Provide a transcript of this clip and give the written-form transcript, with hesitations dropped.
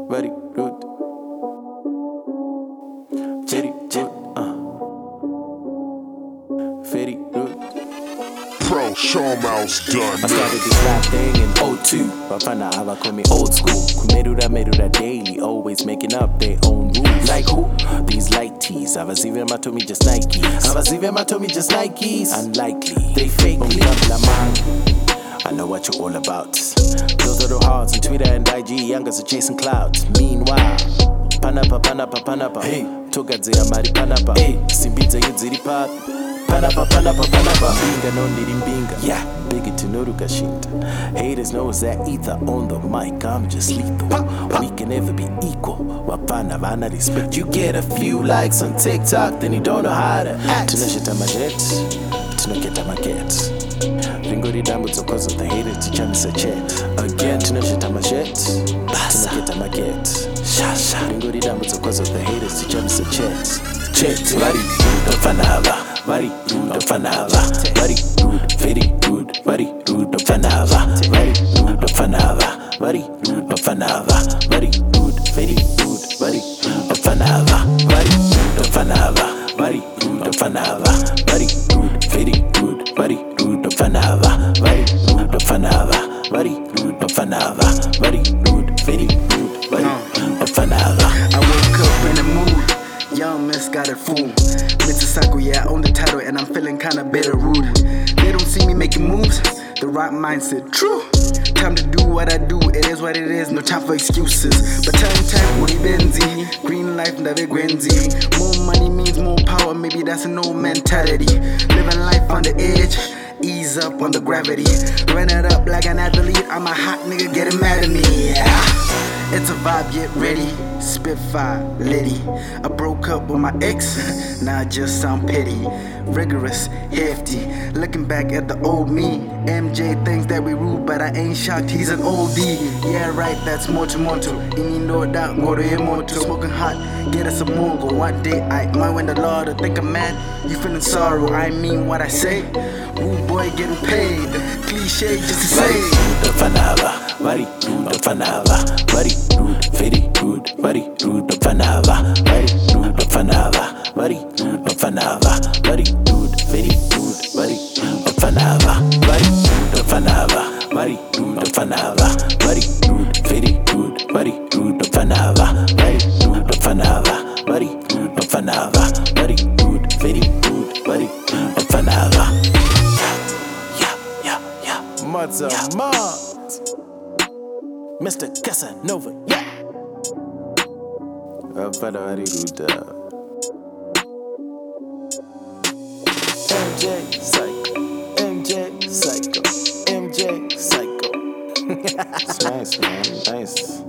very rude. Very rude. Pro Sean Mouse done. I started this rap thing in 02. Bafana Ava call me old school. Kumerura daily, always making up their own rules. Like who? These light tees. Avazive matomi just Nikes. Unlikely, they fake me. I know what you're all about. Those little hearts on Twitter and IG, youngers are chasing clouds. Meanwhile, panapa. Hey, togadzira mari panapa. Hey, simbidza yedziri papi. Panapa. Mbinga no ndiri mbinga. Yeah, biggie tinoruka shinta. Haters knows that ether on the mic. I'm just lethal. We can never be equal. Wapana vana respect. You get a few likes on TikTok, then you don't know how to act. Tunashita majet, tunaketa maket. Ringori dambudzo cause of the haters tichamisa chat. Again, tunashita majet, tunaketa maket. Ringori dambudzo cause of the haters tichamisa chat. Chat, vari rude fanava. Very rude of Fanava, very rude, very rude, very rude of Fanava, very rude of Fanava, very rude of Fanava, very rude, very rude, very rude of Fanava, very rude of Fanava, very rude of Fanava, very rude, very rude, very rude of Fanava, very rude of Fanava, very rude of Fanava, very rude, very rude, very rude of Fanava. I woke up in the mood. Young Miss got it fool. Mr. Saku, yeah, I own the title and I'm feeling kinda bitter rude. They don't see me making moves, the right mindset, true. Time to do what I do, it is what it is, no time for excuses. But time, Uri Benzi, green life, Ndave Gwenzi. More money means more power, maybe that's an old mentality. Living life on the edge, ease up on the gravity. Run it up like an athlete, I'm a hot nigga getting mad at me, yeah. It's a vibe, get ready, Spitfire, Liddy. I broke up with my ex, now I just sound petty. Rigorous, hefty, looking back at the old me. MJ thinks that we rude, but I ain't shocked, he's an oldie. Yeah right, that's moto. Ini no doubt, go to moto. Smoking hot, get us a mongo. One day I might win the law to think I'm mad. You feeling sorrow, I mean what I say. Rude boy getting paid, cliche just to say. Very rude of Fanava, very rude, very rude, very rude of Fanava, very rude of Fanava, very rude of Fanava, very rude, very rude, very rude of Fanava, very rude of Fanava, very rude of Fanava, very rude, very rude, very rude of Fanava, very rude of Fanava, very rude of Fanava, very rude, very rude, very rude of Fanava. Yeah. Mother. Mr. Casanova, yeah. Very rude. MJ Psycho. It's nice, man. Nice.